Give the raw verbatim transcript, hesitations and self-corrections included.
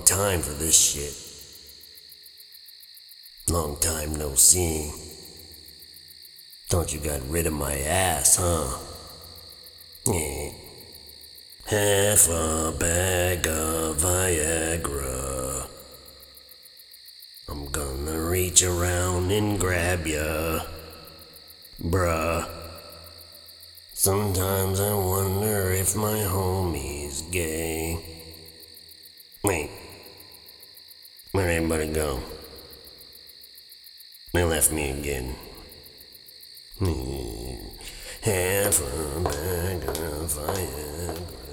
Long time for this shit. Long time no see. Thought you got rid of my ass, huh? Yeah. Half a bag of Viagra. I'm gonna reach around and grab ya, bruh. Sometimes I wonder if my homie's gay. Wait, where'd everybody go? They left me again. Half a bag of Viagra.